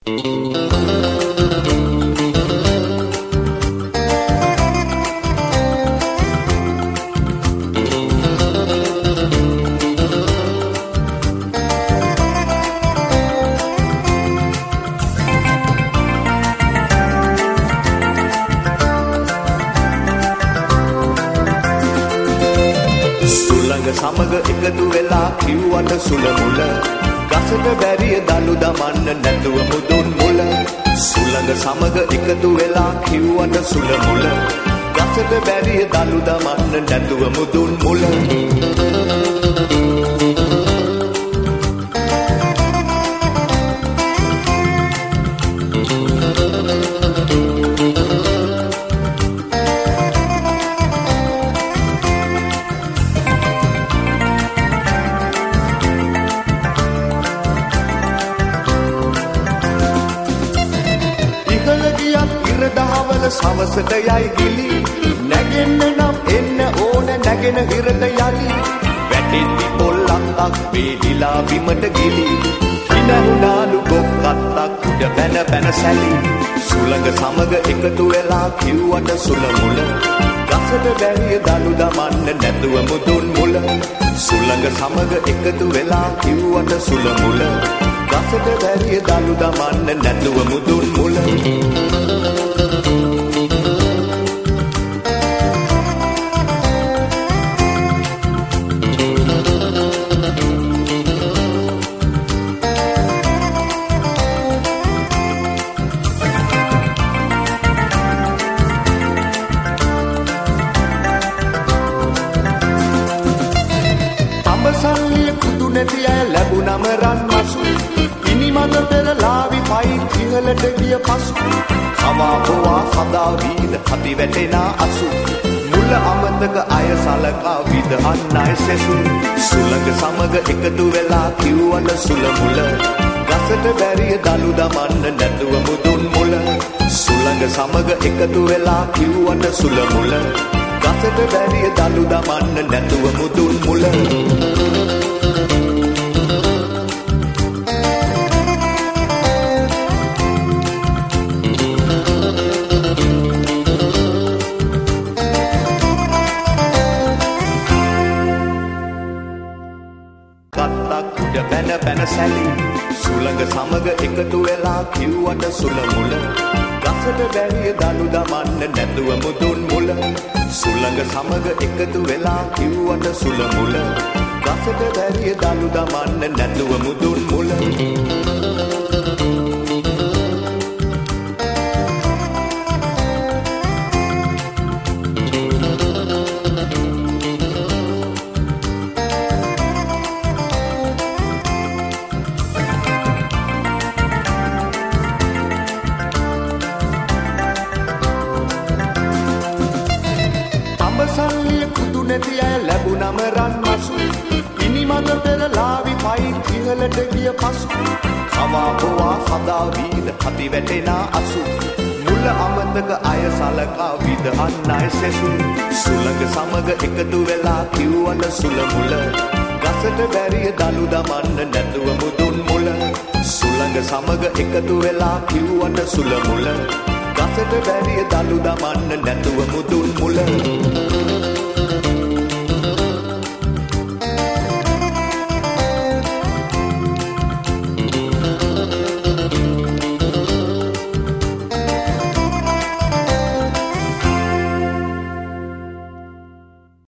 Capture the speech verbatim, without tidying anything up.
සමග එකතු වෙලා කිව්වට සුල මුල ගසට බැරිය දලු දමන්න නැතුව මුදුන් මුල සුළඟ සමග එකතු වෙලා කිව්වට සුල මුල ගසට බැරිය දලු දමන්න නැතුව මුදුන් මුල සවසට යයි ගිලි නැගෙන්න නම් එන්න ඕන නැගෙන හිරට යලි වැටෙද්දි පොල්ලක්ක් වේලිලා බිමට ගිලි කිනහුණාලු ගොක්කත්තක් උඩ බැන බැන සැලි සුළඟ සමග එකතු වෙලා කිව්වට සුල මුල ගසට බැරිය දලු දමන්න නැතුව මුදුන් මුල සුළඟ සමග එකතු වෙලා කිව්වට සුල මුල ගසට බැරිය දලු දමන්න නැතුව මුදුන් මුල ලැබුණම රන් මසු ඉනිමද පෙරලාවි පයි ඉහළට ගිය පසු කවා බොවා හදා වීද කපි වැටෙන අසු මුල අමතක අය සලකා විදහන් අය සෙසු සුළඟ සමග එකතු වෙලා කිව්වට සුල මුල ගසට බැරිය දලු දමන්න නැතුව මුදුන් මුල සුළඟ සමග එකතු වෙලා කිව්වට සුල මුල ගසට බැරිය දලු දමන්න නැතුව මුදුන් මුල බැන බැන සැලි සුළඟ සමග එකතු වෙලා කිව්වට සුල මුල ගසට බැරිය දලු දමන්න නැතුව මුදුන් මුල සුළඟ සමග එකතු වෙලා කිව්වට සුල මුල ගසට බැරිය දලු දමන්න නැතුව මුදුන් මුල සල්ලිය කුතු නැති අය ලැබුණම රන් මසු ඉනිමද පෙරලාවි පයි ඉහළට ගිය පසු කවා බොවා හදා වීද කපි වැටෙන අසු මුල අමතක අය සලකා විදහන් අය සෙසු සුළඟ සමග එකතු වෙලා කිව්වට සුල මුල ගසට බැරිය දලු දමන්න නැතුව මුදුන් මුල සුළඟ සමග එකතු වෙලා කිව්වට සුල මුල ගසට බැරිය දලු දමන්න නැතුව මුදුන් මුල